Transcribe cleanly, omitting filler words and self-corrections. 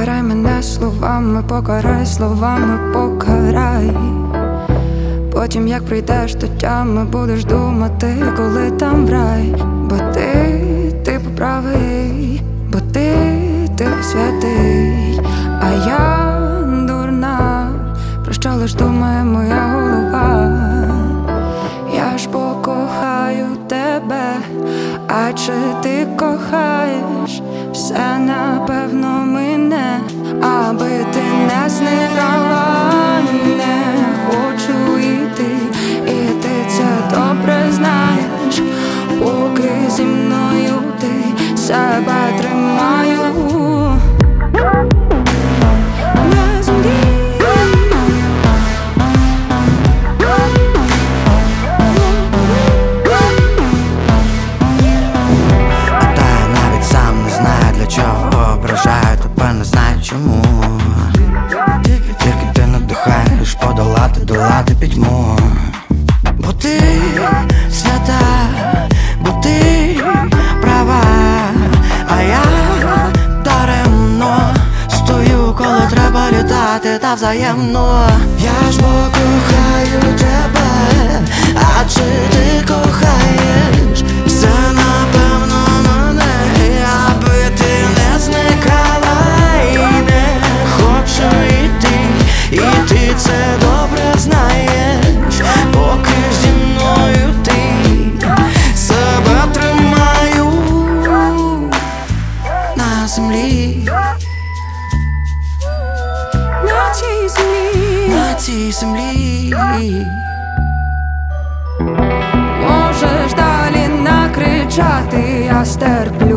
покарай мене словами, покарай словами, покарай. Потім, як прийдеш до тями, будеш думати, коли там рай. Бо ти правий, бо ти святий, а я дурна, про що лиш думає моя голова. Я ж покохаю тебе, а чи ти кохаєш? Все напевно мине, аби ти не зникала. Не хочу йти, і ти це добре знаєш. Поки зі мною ти себе тримаю на землі. Ображаю тебе, не знаю чому. Тільки ти надихаєш долати пітьму. Бо ти свята, бо ти права, а я даремно стою, коли треба літати та взаємно. Я ж покохаю тебе, а чи ти кохаєш? Все напевно мене, аби ти не зникала. І не хочу йти, і ти це добре знаєш. Поки зі мною ти себе тримаю на землі. На цій землі. Можеш далі накричати, я стерплю.